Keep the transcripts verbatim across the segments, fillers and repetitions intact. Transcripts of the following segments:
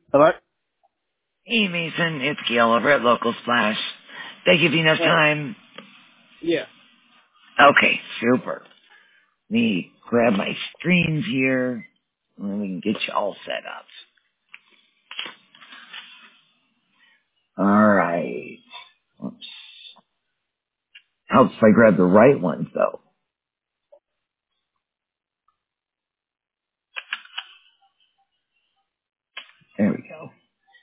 Hello? Hey, Mason, it's Gail over at Local Splash. Did I give you enough Hey. time? Yeah. Okay, super. Let me grab my screens here, and then we can get you all set up. All right. Oops. Helps if I grab the right ones, though. There we go.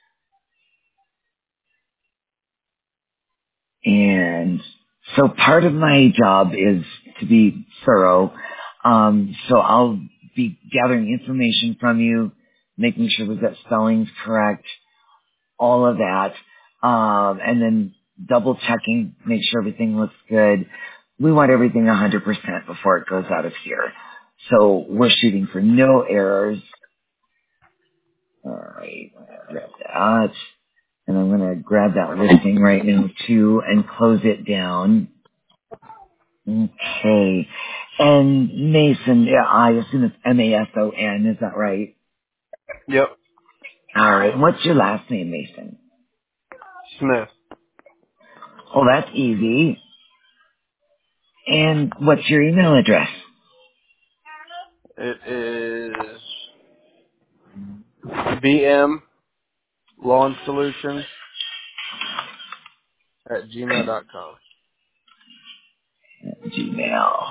And so part of my job is to be thorough. Um, so I'll be gathering information from you, making sure we've got spellings correct, all of that, um, and then double checking, make sure everything looks good. We want everything one hundred percent before it goes out of here. So we're shooting for no errors. All right, I'm gonna grab that, and I'm going to grab that listing right now too and close it down. Okay. And Mason, yeah, I assume it's M A S O N, is that right? Yep. All right. What's your last name, Mason? Smith. Oh, that's easy. And what's your email address? It is B M Lawn Solutions at gmail dot com. Gmail.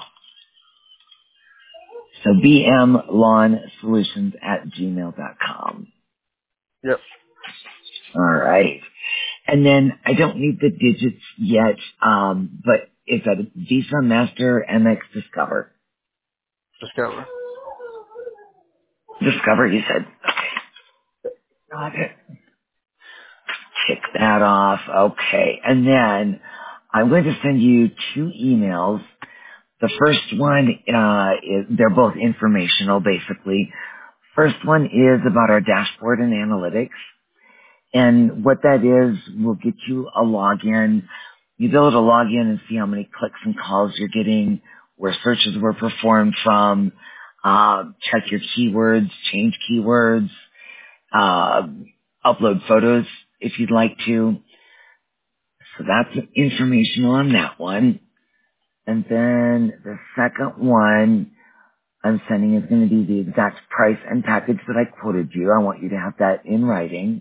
So b m lawn solutions at gmail dot com. Yep. All right. And then I don't need the digits yet, um, but is that a Visa, Master, M X, Discover? Discover. Discover, you said. Okay. Got it. Tick that off. Okay. And then I'm going to send you two emails. The first one, uh, is, they're both informational, basically. First one is about our dashboard and analytics. And what that is, will get you a login. You'll be able to log in and see how many clicks and calls you're getting, where searches were performed from, uh, check your keywords, change keywords, uh, upload photos if you'd like to. So that's informational on that one. And then the second one I'm sending is going to be the exact price and package that I quoted you. I want you to have that in writing.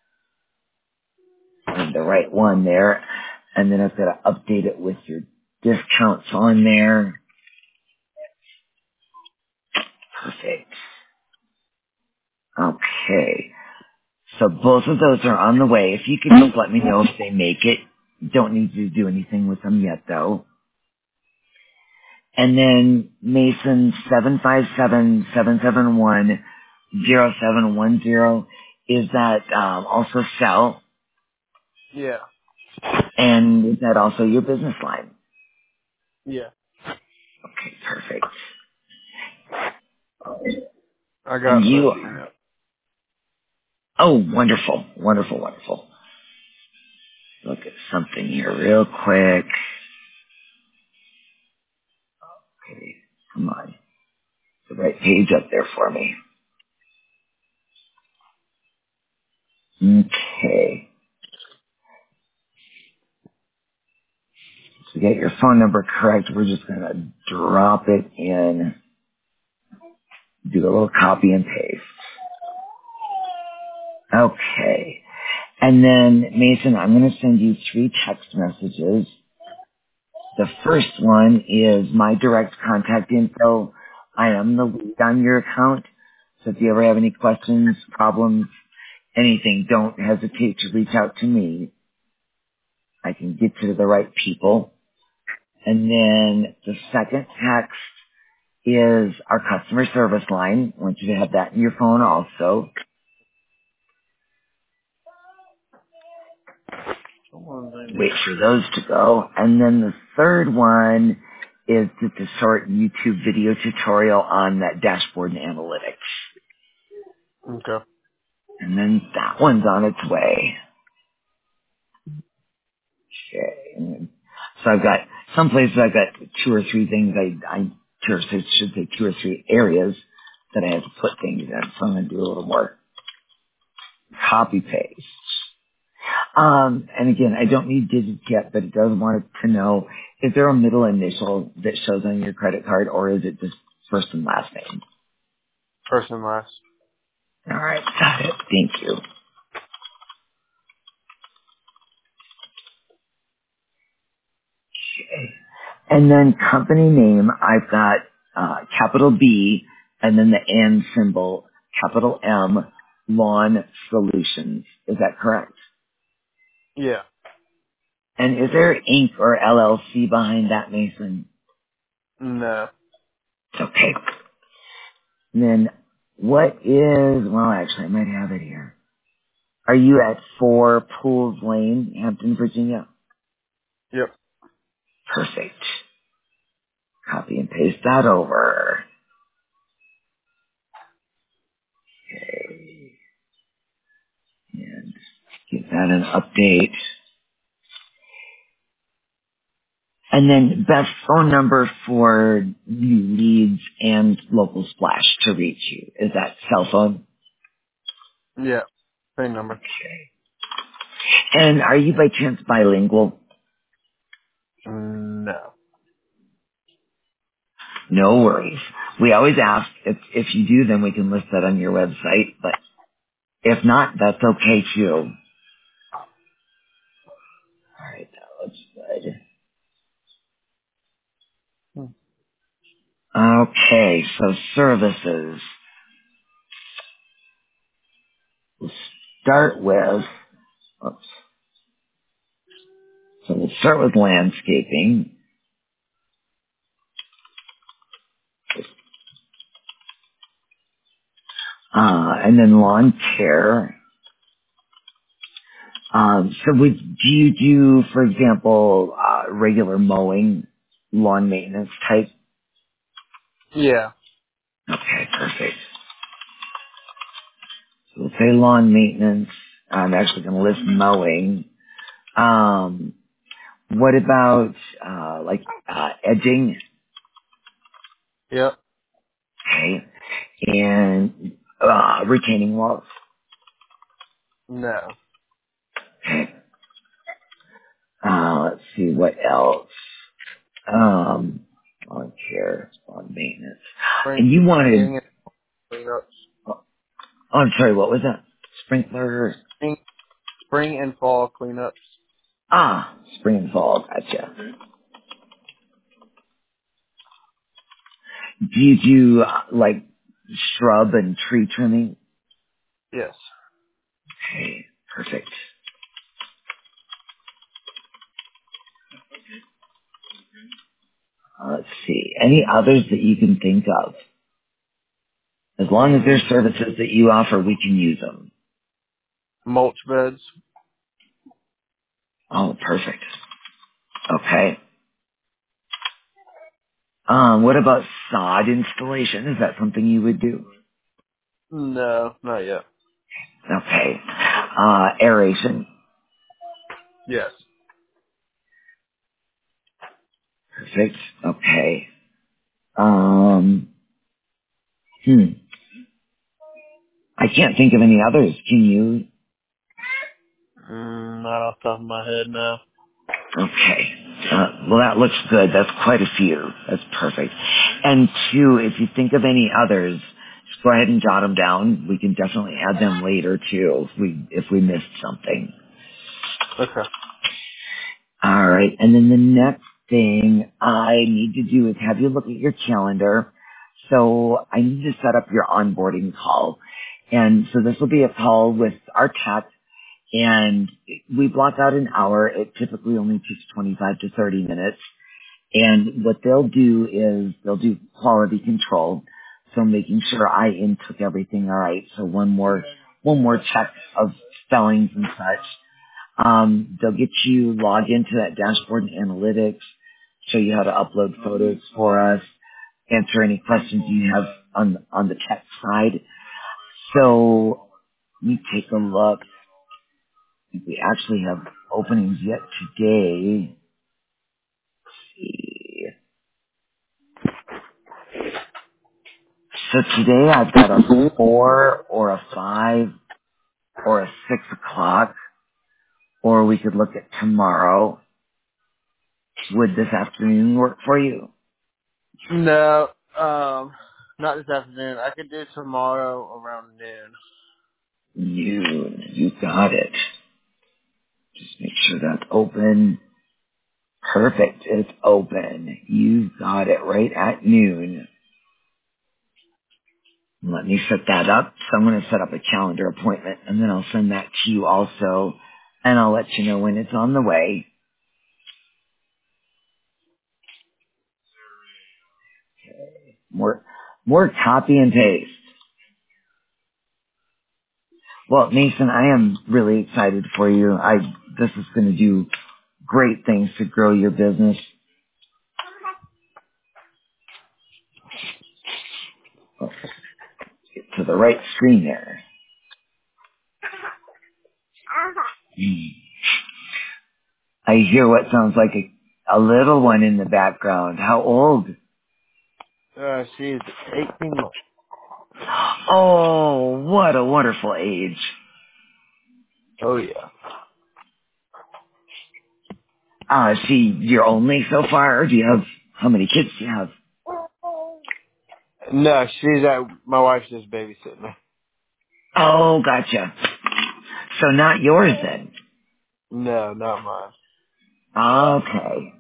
And the right one there. And then I've got to update it with your discounts on there. Perfect. Okay. So both of those are on the way. If you could just let me know if they make it. Don't need to do anything with them yet though. And then Mason seven five seven seven seven one zero seven one zero. Is that um, also cell? Yeah. And is that also your business line? Yeah. Okay, perfect. I And got both you, emails. oh, wonderful, wonderful, wonderful. Look at something here real quick. Okay, come on. The right page up there for me. Okay. To get your phone number correct, we're just going to drop it in, do a little copy and paste. Okay. And then, Mason, I'm going to send you three text messages. The first one is my direct contact info. I am the lead on your account. So if you ever have any questions, problems, anything, don't hesitate to reach out to me. I can get you to the right people. And then the second text is our customer service line. I want you to have that in your phone also. Someone's in Wait here. for those to go. And then the third one is just a short YouTube video tutorial on that dashboard and analytics. Okay. And then that one's on its way. Okay. And then, so I've got some places I've got two or three things I, I two or three, should say two or three areas that I have to put things in. So I'm going to do a little more copy paste. Um, and again, I don't need digits yet, but it does want to know, is there a middle initial that shows on your credit card, or is it just first and last name? First and last. All right, got it. Thank you. Okay. And then company name, I've got uh, capital B, and then the and symbol, capital M, Lawn Solutions. Is that correct? Yeah. And is there Inc or L L C behind that, Mason? No. Okay. And then what is, well, actually, I might have it here. Are you at four Pools Lane, Hampton, Virginia? Yep. Perfect. Copy and paste that over. Okay. And give that an update. And then best phone number for new leads and local splash to reach you. Is that cell phone? Yeah. Same number. Okay. And are you by chance bilingual? No. No worries. We always ask if if you do, then we can list that on your website. But if not, that's okay too. All right, that looks good. Hmm. Okay, so services. We'll start with. Oops. So we'll start with landscaping, uh, and then lawn care. Um, so would do you do, for example, uh, regular mowing, lawn maintenance type? Yeah. Okay, perfect. So we'll say lawn maintenance. I'm actually going to list mowing. Um, what about uh, like uh, edging? Yep. Okay, and uh, retaining walls. No. Okay. Uh, let's see what else. Um, lawn care, lawn maintenance. Spring, And you wanted? spring and cleanups. Oh, I'm sorry. What was that? Sprinkler. Spring, spring and fall cleanups. Ah, spring and fall. Gotcha. Do you do uh, like shrub and tree trimming? Yes. Okay, perfect. Uh, let's see. Any others that you can think of? As long as there's Mm, services that you offer, we can use them. mulch beds. Oh, perfect. Okay. Um, what about sod installation? Is that something you would do? No, not yet. Okay. Uh, aeration. Yes. Perfect. Okay. Um, hmm. I can't think of any others. Can you? Mm, not off the top of my head, no. Okay. Uh, well, that looks good. That's quite a few. That's perfect. And two, if you think of any others, just go ahead and jot them down. We can definitely add them later too if we if we missed something. Okay. All right. And then the next thing I need to do is have you look at your calendar. So I need to set up your onboarding call. And so this will be a call with our tech, and we block out an hour. It typically only takes twenty-five to thirty minutes. And what they'll do is they'll do quality control. So making sure I intook everything all right. So one more, one more check of spellings and such. Um, they'll get you logged into that dashboard and analytics, show you how to upload photos for us, answer any questions you have on, on the tech side. So let me take a look. We actually have openings yet today. Let's see. So today I've got a four or a five. or a six o'clock, or we could look at tomorrow. Would this afternoon work for you? No, um, not this afternoon. I could do tomorrow around noon. You, you got it. Just make sure that's open. Perfect. It's open. You got it right at noon. Let me set that up. So I'm going to set up a calendar appointment, and then I'll send that to you also, and I'll let you know when it's on the way. More, more copy and paste. Well, Mason, I am really excited for you. I, this is going to do great things to grow your business. Let's get to the right screen there. Hmm. I hear what sounds like a, a little one in the background. How old? Uh, she's eighteen months. Oh, what a wonderful age. Oh yeah. Uh, see, you're only so far, or do you have, how many kids do you have? No, she's at, my wife's just babysitting her. Oh, gotcha. So not yours then. No, not mine. Okay.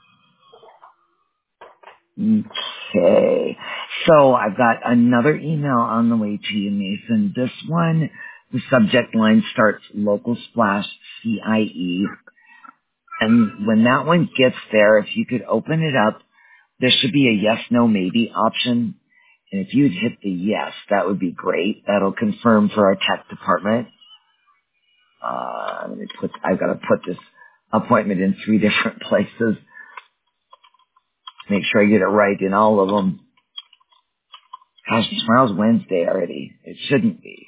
Okay. So I've got another email on the way to you, Mason. This one, the subject line starts local splash C I E. And when that one gets there, if you could open it up, there should be a yes, no, maybe option. And if you'd hit the yes, that would be great. That'll confirm for our tech department. Uh, let me put, I've got to put this appointment in three different places. Make sure I get it right in all of them. Gosh, tomorrow's Wednesday already. It shouldn't be.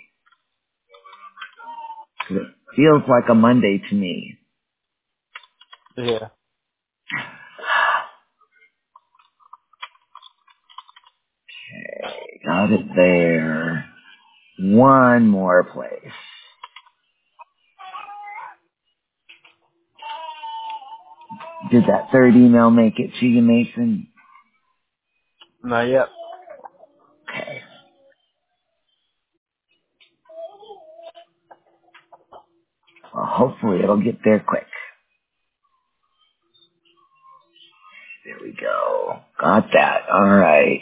'Cause it feels like a Monday to me. Yeah. Okay, got it there. One more place. Did that third email make it to you, Mason? Not yet. Okay. Well, hopefully it'll get there quick. There we go. Got that. All right.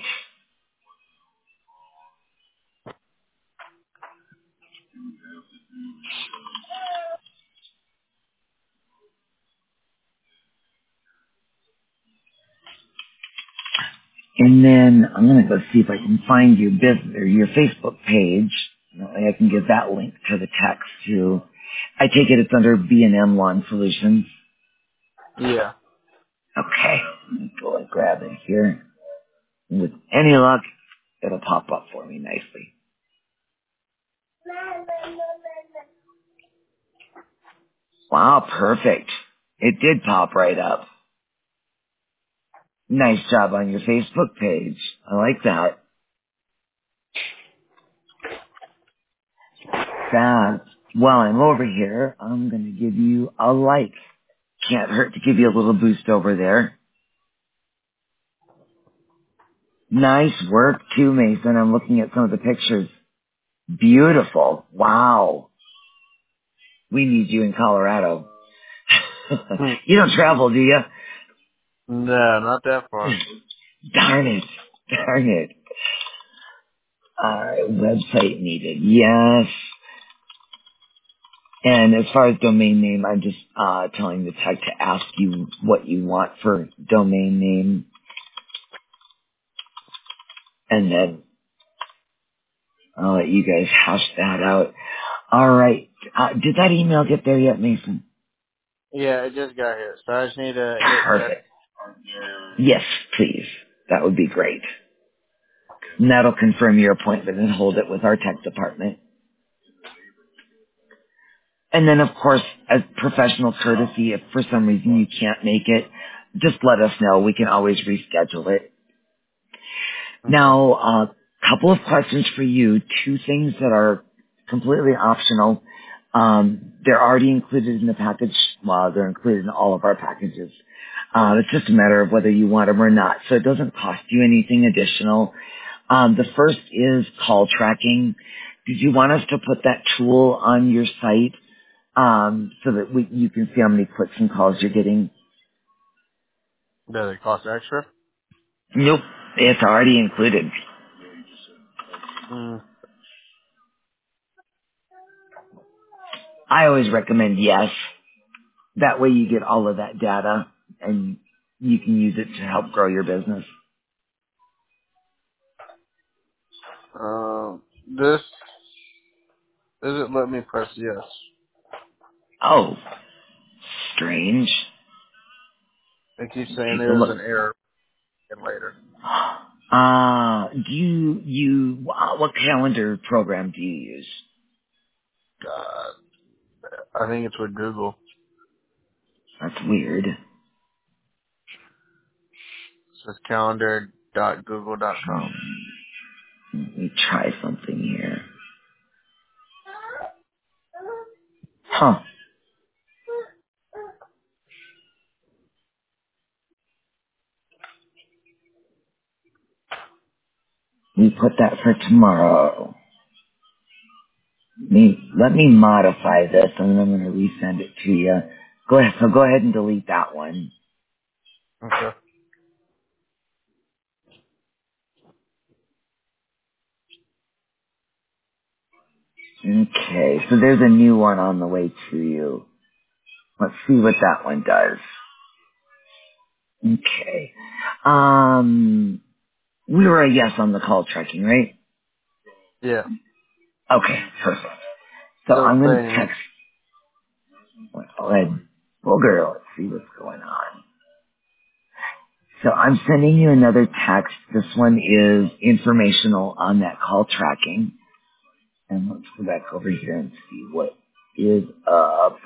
And then I'm going to go see if I can find your business or your Facebook page. That way I can give that link to the text too. I take it it's under B and M Lawn Solutions. Yeah. Okay. Let me go and grab it here. With any luck, it'll pop up for me nicely. Wow, perfect. It did pop right up. Nice job on your Facebook page. I like that. That. While I'm over here, I'm going to give you a like. Can't hurt to give you a little boost over there. Nice work too, Mason. I'm looking at some of the pictures. Beautiful. Wow. We need you in Colorado. Hmm. You don't travel, do you? No, not that far. Darn it. Darn it. Alright, website needed. Yes. And as far as domain name, I'm just uh, telling the tech to ask you what you want for domain name. And then I'll let you guys hash that out. Alright. Uh, did that email get there yet, Mason? Yeah, it just got here, so I just need to hit yes. Perfect. Yes, please. That would be great. And that'll confirm your appointment and hold it with our tech department. And then, of course, as professional courtesy, if for some reason you can't make it, just let us know. We can always reschedule it. Okay. Now, a couple of questions for you. Two things that are completely optional. Um, they're already included in the package. Well, they're included in all of our packages. Uh, it's just a matter of whether you want them or not. So it doesn't cost you anything additional. Um, the first is call tracking. Did you want us to put that tool on your site um, so that we, you can see how many clicks and calls you're getting? Does it cost extra? Nope, it's already included. Mm. I always recommend yes. That way you get all of that data and you can use it to help grow your business. Um, this doesn't let me press yes. Oh, strange. It keeps saying Take a there's look. an error and later. Uh, do you, you, what calendar program do you use? God, I think it's with Google. That's weird. It says calendar dot google dot Hmm, com. let me try something here. Huh. We put that for tomorrow. Me, let me modify this and then I'm going to resend it to you. Go ahead, so go ahead and delete that one. Okay. Okay, so there's a new one on the way to you. Let's see what that one does. Okay. Um, we were a yes on the call tracking, right? Yeah. Okay, perfect. So No I'm going to thing. text, well, go ahead, booger, let's see what's going on. So I'm sending you another text. This one is informational on that call tracking. And let's go back over here and see what is up.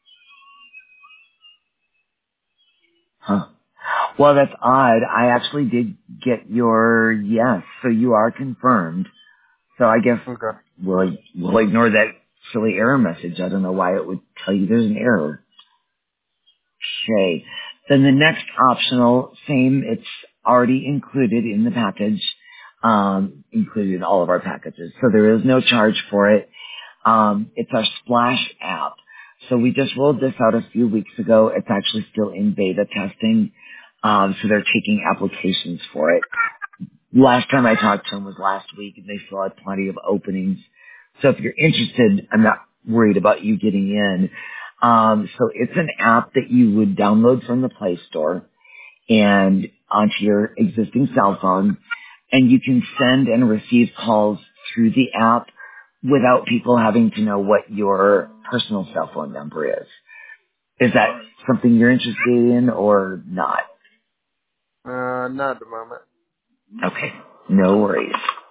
Huh. Well, that's odd. I actually did get your yes, so you are confirmed. So I guess Okay. we'll, we'll ignore that silly error message. I don't know why it would tell you there's an error. Okay. Then the next optional, same, it's already included in the package, um, included in all of our packages. So there is no charge for it. Um, it's our Splash app. So we just rolled this out a few weeks ago. It's actually still in beta testing. Um, so they're taking applications for it. Last time I talked to them was last week, and they still had plenty of openings. So if you're interested, I'm not worried about you getting in. Um, so it's an app that you would download from the Play Store and onto your existing cell phone, and you can send and receive calls through the app without people having to know what your personal cell phone number is. Is that something you're interested in or not? Uh, not at the moment. Okay, no worries.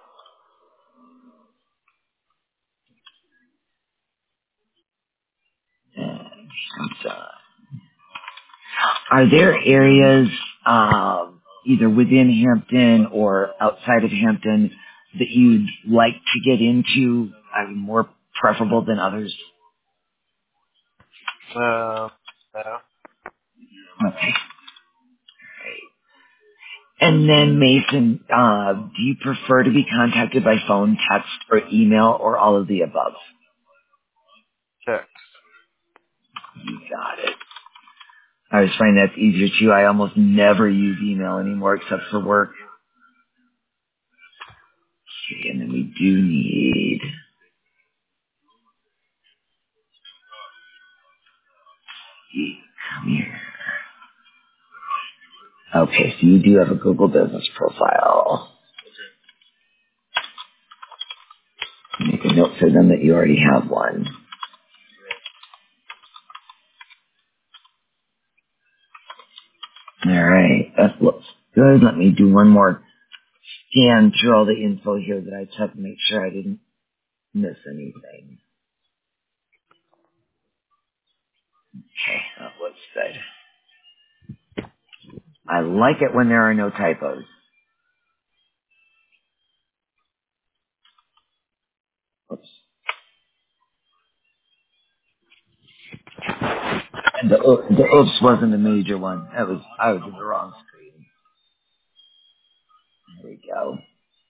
Uh, Are there areas, um, either within Hampton or outside of Hampton that you'd like to get into, uh, more preferable than others? Uh, no. Okay. And then Mason, uh, do you prefer to be contacted by phone, text, or email, or all of the above? Check. You got it. I was finding that's easier too. I almost never use email anymore except for work. Okay, and then we do need, come here. Okay, so you do have a Google Business profile. Make a note for them that you already have one. All right, that looks good. Let me do one more scan through all the info here that I took to make sure I didn't miss anything. Okay, that looks good. I like it when there are no typos. Oops. o- the oops wasn't a major one. That was, I was in the wrong screen. There we go.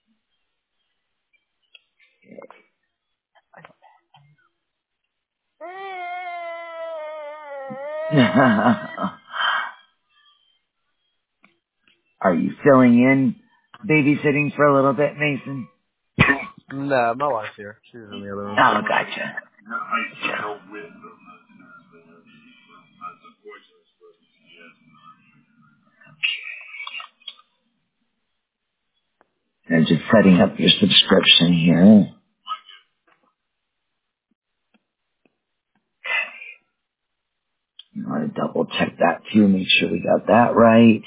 Are you filling in babysitting for a little bit, Mason? No, my wife's here. She's in the other room. Oh, gotcha. Gotcha. And just setting up your subscription here. You want to double check that too, make sure we got that right.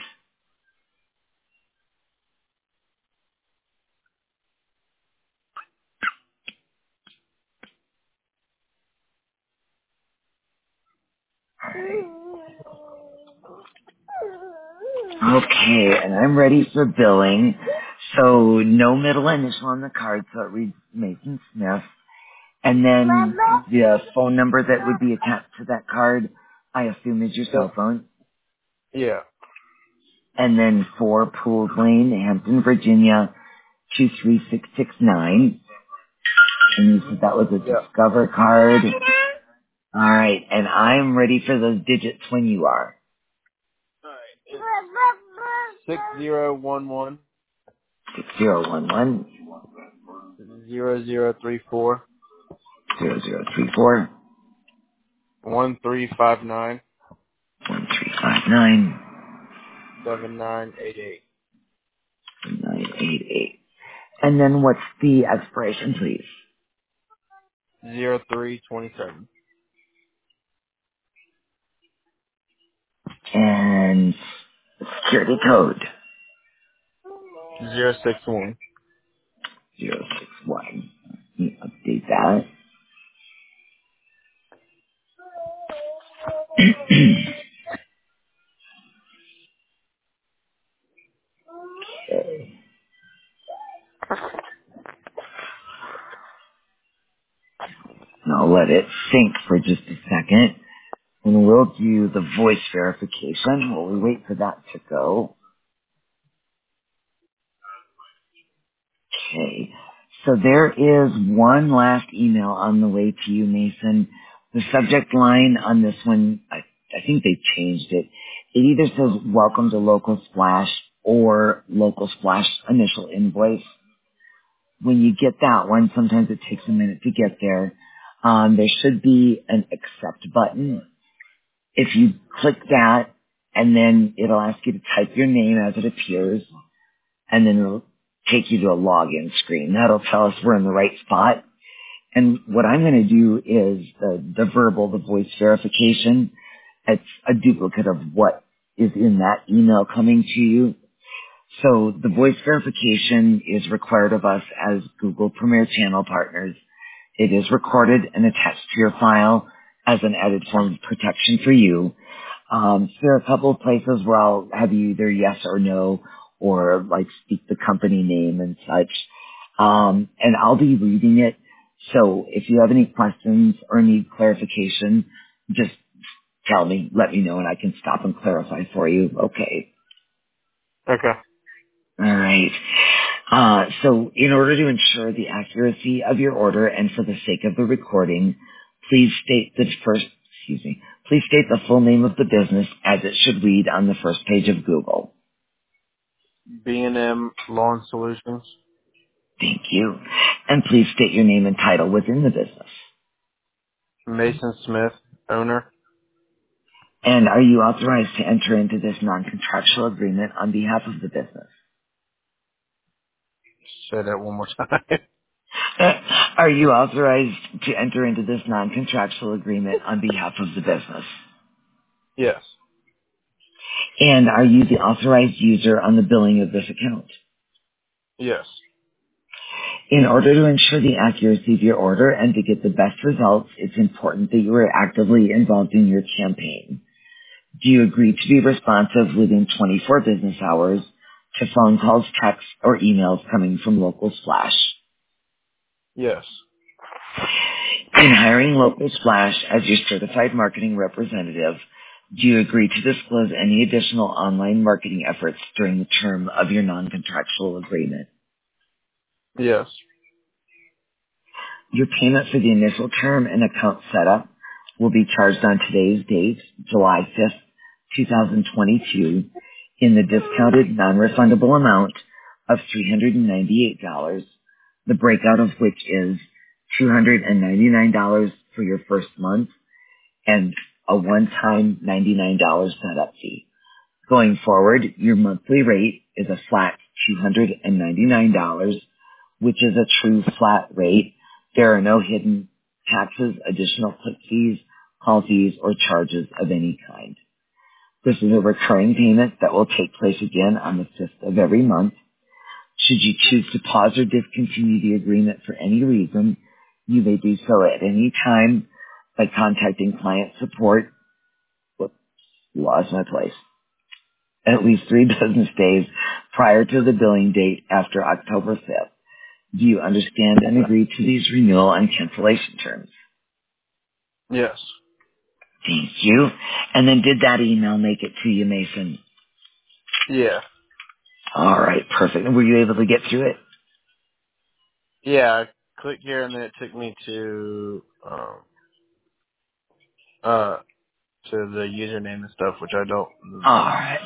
Okay, and I'm ready for billing. So no middle initial on the card, so it reads Mason Smith. And then the phone number that would be attached to that card, I assume is your cell Yep. phone. Yeah. And then four Pools Lane, Hampton, Virginia, two three six six nine. And you said that was a Yeah. Discover card. All right, and I'm ready for those digits when you are. Six zero one one Six zero one one zero zero three four zero zero three four one three five nine one three five nine seven nine eight eight nine eight eight. And then what's the expiration, please? zero three twenty seven And security code zero six one. zero six one. Let me update that. Okay. Now let it sync for just a second. And we'll do the voice verification while we wait for that to go. Okay. So there is one last email on the way to you, Mason. The subject line on this one, I, I think they changed it. It either says welcome to Local Splash or Local Splash initial invoice. When you get that one, sometimes it takes a minute to get there. Um, there should be an accept button. If you click that, and then it'll ask you to type your name as it appears, and then it'll take you to a login screen. That'll tell us we're in the right spot. And what I'm going to do is the, the verbal, the voice verification. It's a duplicate of what is in that email coming to you. So the voice verification is required of us as Google Premier Channel partners. It is recorded and attached to your file as an added form of protection for you. Um, so there are a couple of places where I'll have you either yes or no, or like speak the company name and such. Um, and I'll be reading it. So if you have any questions or need clarification, just tell me, let me know, and I can stop and clarify for you. Okay. Okay. All right. Uh, so in order to ensure the accuracy of your order and for the sake of the recording, please state the first, excuse me, please state the full name of the business as it should read on the first page of Google. B and M Lawn Solutions. Thank you. And please state your name and title within the business. Mason Smith, owner. And are you authorized to enter into this non-contractual agreement on behalf of the business? Say that one more time. Are you authorized to enter into this non-contractual agreement on behalf of the business? Yes. And are you the authorized user on the billing of this account? Yes. In order to ensure the accuracy of your order and to get the best results, it's important that you are actively involved in your campaign. Do you agree to be responsive within twenty-four business hours to phone calls, texts, or emails coming from Local Splash? Yes. In hiring Local Splash as your certified marketing representative, Do you agree to disclose any additional online marketing efforts during the term of your non-contractual agreement? Yes. Your payment for the initial term and account setup will be charged on today's date, July fifth, twenty twenty-two, in the discounted non-refundable amount of three hundred ninety-eight dollars, the breakout of which is two hundred ninety-nine dollars for your first month and a one-time ninety-nine dollars setup fee. Going forward, your monthly rate is a flat two hundred ninety-nine dollars, which is a true flat rate. There are no hidden taxes, additional click fees, call fees, or charges of any kind. This is a recurring payment that will take place again on the fifth of every month. Should you choose to pause or discontinue the agreement for any reason, you may do so at any time by contacting client support. Whoops, lost my place. At least three business days prior to the billing date after October fifth. Do you understand and agree to these renewal and cancellation terms? Yes. Thank you. And then did that email make it to you, Mason? Yeah. All right, perfect. And were you able to get through it? Yeah. I clicked here and then it took me to um uh to the username and stuff, which I don't. All right.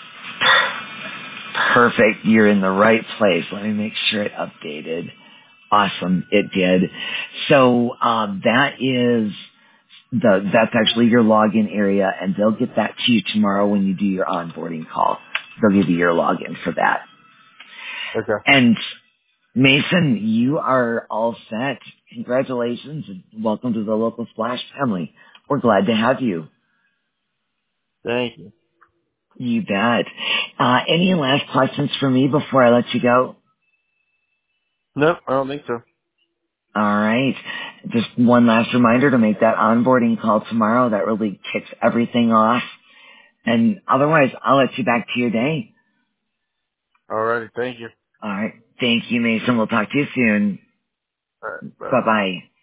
Perfect. You're in the right place. Let me make sure it updated. Awesome. It did. So um, that is the that's actually your login area, and they'll get that to you tomorrow when you do your onboarding call. They'll give you your login for that. Okay. And Mason, you are all set. Congratulations and welcome to the local Splash family. We're glad to have you. Thank you. You bet. Uh, any last questions for me before I let you go? Nope, I don't think so. All right. Just one last reminder to make that onboarding call tomorrow. That really kicks everything off. And otherwise, I'll let you back to your day. Alrighty, thank you. All right. Thank you, Mason. We'll talk to you soon. Alright, bye. Bye-bye.